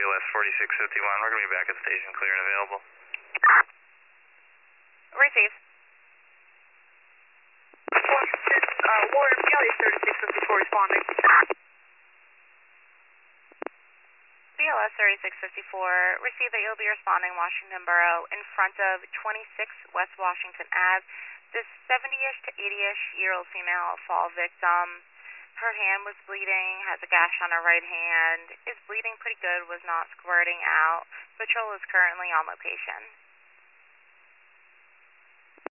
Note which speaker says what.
Speaker 1: BLS 4651. We're going to be back at the station, clear and available.
Speaker 2: Receive.
Speaker 3: Washington, Warren, BLS 3654 responding.
Speaker 2: BLS 3654, receive that you'll be responding Washington Borough in front of 26 West Washington Ave. This 70-ish to 80-ish year old female fall victim. Her hand was bleeding, has a gash on her right hand, is bleeding pretty good, was not squirting out. Patrol is currently on location.